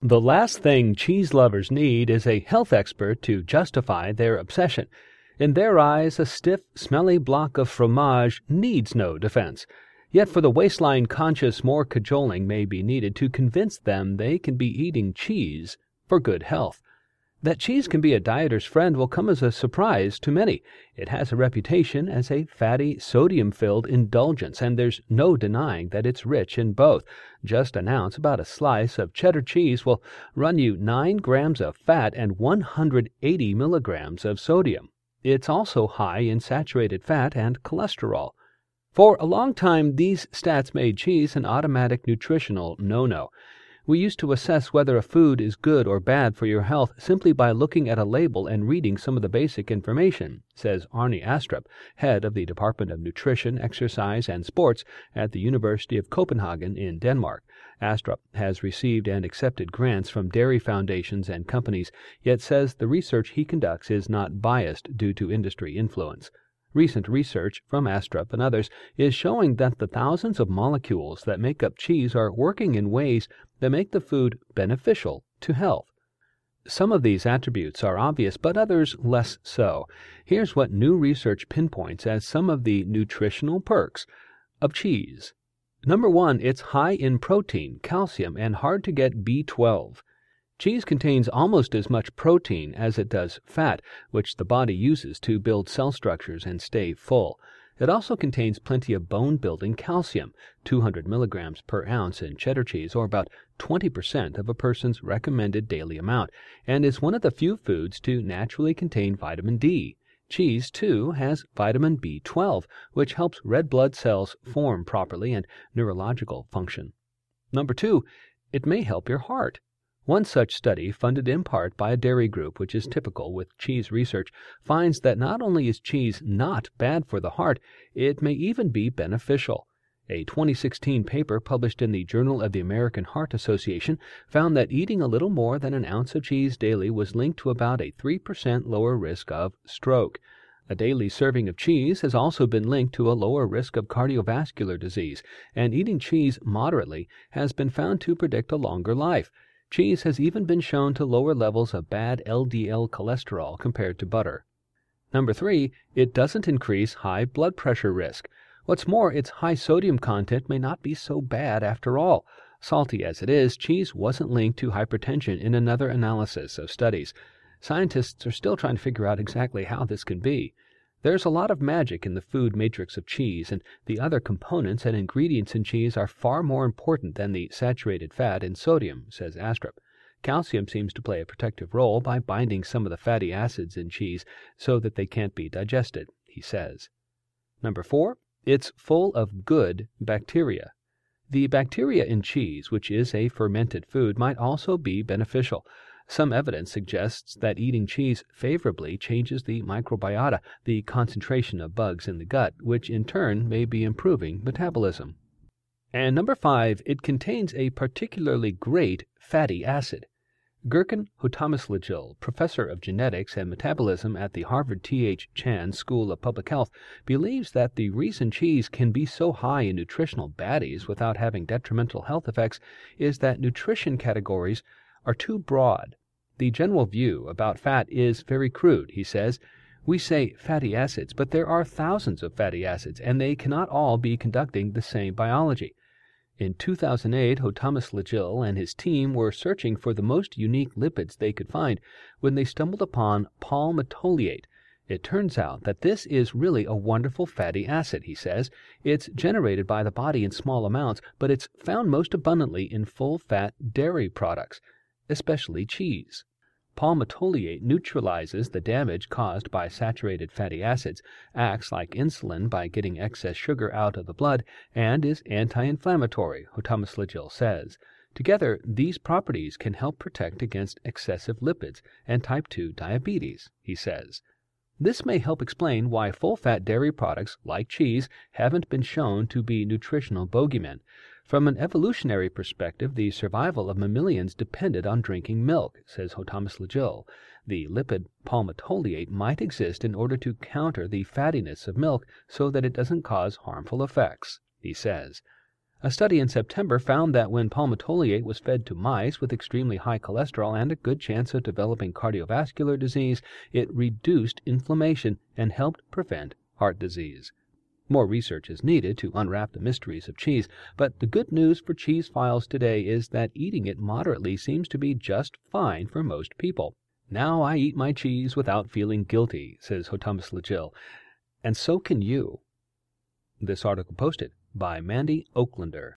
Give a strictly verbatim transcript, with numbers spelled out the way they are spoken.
The last thing cheese lovers need is a health expert to justify their obsession. In their eyes, a stiff, smelly block of fromage needs no defense. Yet for the waistline-conscious, more cajoling may be needed to convince them they can be eating cheese for good health. That cheese can be a dieter's friend will come as a surprise to many. It has a reputation as a fatty, sodium-filled indulgence, and there's no denying that it's rich in both. Just an ounce, about a slice of cheddar cheese, will run you nine grams of fat and one hundred eighty milligrams of sodium. It's also high in saturated fat and cholesterol. For a long time, these stats made cheese an automatic nutritional no-no. We used to assess whether a food is good or bad for your health simply by looking at a label and reading some of the basic information, says Arne Astrup, head of the Department of Nutrition, Exercise, and Sports at the University of Copenhagen in Denmark. Astrup has received and accepted grants from dairy foundations and companies, yet says the research he conducts is not biased due to industry influence. Recent research from Astrup and others is showing that the thousands of molecules that make up cheese are working in ways that make the food beneficial to health. Some of these attributes are obvious, but others less so. Here's what new research pinpoints as some of the nutritional perks of cheese. Number one, it's high in protein, calcium, and hard to get B twelve. Cheese contains almost as much protein as it does fat, which the body uses to build cell structures and stay full. It also contains plenty of bone-building calcium, two hundred milligrams per ounce in cheddar cheese, or about twenty percent of a person's recommended daily amount, and is one of the few foods to naturally contain vitamin D. Cheese, too, has vitamin B twelve, which helps red blood cells form properly and neurological function. Number two, it may help your heart. One such study, funded in part by a dairy group, which is typical with cheese research, finds that not only is cheese not bad for the heart, it may even be beneficial. A twenty sixteen paper published in the Journal of the American Heart Association found that eating a little more than an ounce of cheese daily was linked to about a three percent lower risk of stroke. A daily serving of cheese has also been linked to a lower risk of cardiovascular disease, and eating cheese moderately has been found to predict a longer life. Cheese has even been shown to lower levels of bad L D L cholesterol compared to butter. Number three, it doesn't increase high blood pressure risk. What's more, its high sodium content may not be so bad after all. Salty as it is, cheese wasn't linked to hypertension in another analysis of studies. Scientists are still trying to figure out exactly how this can be. There's a lot of magic in the food matrix of cheese, and the other components and ingredients in cheese are far more important than the saturated fat and sodium, says Astrup. Calcium seems to play a protective role by binding some of the fatty acids in cheese so that they can't be digested, he says. Number four, it's full of good bacteria. The bacteria in cheese, which is a fermented food, might also be beneficial. Some evidence suggests that eating cheese favorably changes the microbiota, the concentration of bugs in the gut, which in turn may be improving metabolism. And number five, it contains a particularly great fatty acid. Gurkan Hotamesligil, professor of genetics and metabolism at the Harvard T H Chan School of Public Health, believes that the reason cheese can be so high in nutritional baddies without having detrimental health effects is that nutrition categories are too broad. The general view about fat is very crude, he says. We say fatty acids, but there are thousands of fatty acids, and they cannot all be conducting the same biology. In two thousand eight, Hotamesligil and his team were searching for the most unique lipids they could find when they stumbled upon palmitoleic. It turns out that this is really a wonderful fatty acid, he says. It's generated by the body in small amounts, but it's found most abundantly in full-fat dairy products, especially cheese. Palmitoleic neutralizes the damage caused by saturated fatty acids, acts like insulin by getting excess sugar out of the blood, and is anti-inflammatory, Hotamesligil says. Together, these properties can help protect against excessive lipids and type two diabetes, he says. This may help explain why full-fat dairy products, like cheese, haven't been shown to be nutritional bogeymen. From an evolutionary perspective, the survival of mammalians depended on drinking milk, says Hotamesligil. The lipid palmitoleic might exist in order to counter the fattiness of milk so that it doesn't cause harmful effects, he says. A study in September found that when palmitoylate was fed to mice with extremely high cholesterol and a good chance of developing cardiovascular disease, it reduced inflammation and helped prevent heart disease. More research is needed to unwrap the mysteries of cheese, but the good news for cheesephiles today is that eating it moderately seems to be just fine for most people. Now I eat my cheese without feeling guilty, says Hotumus Legil, and so can you. This article posted by Mandy Oaklander.